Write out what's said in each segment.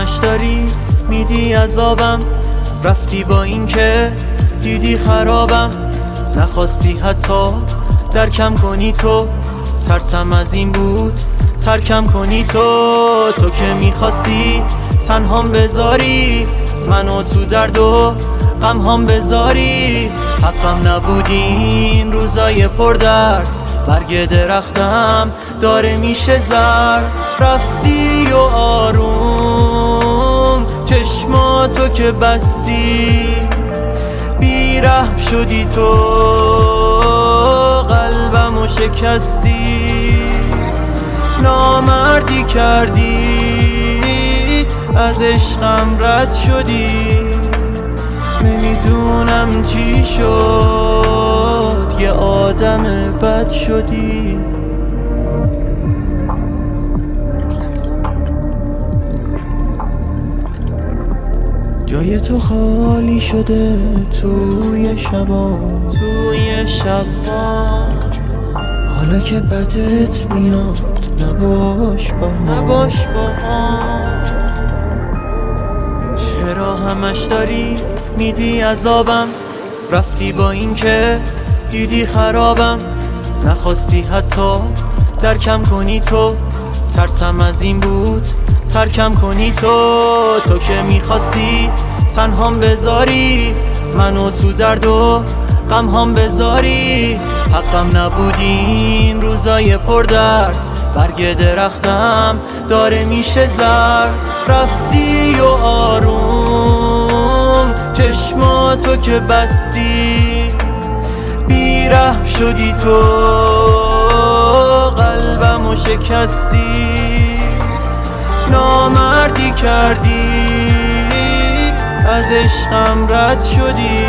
همش داری میدی عذابم، رفتی با این که دیدی خرابم، نخواستی حتی درکم کنی تو، ترسم از این بود ترکم کنی تو که میخواستی تنهام بذاری منو تو درد و غمهام بذاری، حقم نبود این روزای پر درد، برگ درختم داره میشه زرد، رفتی و آروم چشماتو که بستی، بیرحم شدی تو قلبمو شکستی، نامردی کردی از عشقم رد شدی، نمیدونم چی شد یه آدم بد شدی. جای تو خالی شده توی شبا حالا که بدت میاد نباش با ما. چرا همش داری میدی عذابم، رفتی با این که دیدی خرابم، نخواستی حتی درکم کنی تو، ترسم از این بود ترکم کنی تو که میخواستی تنهام بذاری منو تو درد و غمهام بذاری، حقم نبود این روزای پر درد، برگ درختم داره میشه زرد، رفتی و آروم چشماتو که بستی، بیرحم شدی تو قلبمو شکستی، نامردی کردی از عشقم رد شدی،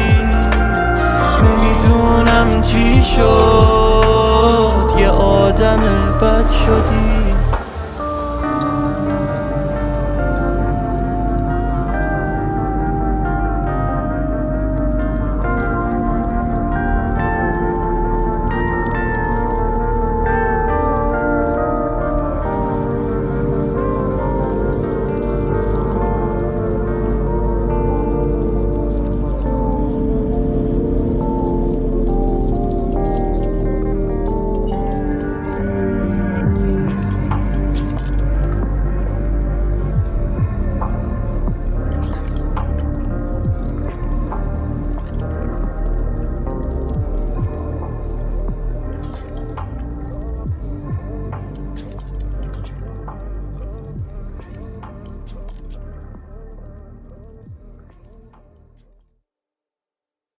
نمیدونم چی شد یه آدم بد شدی.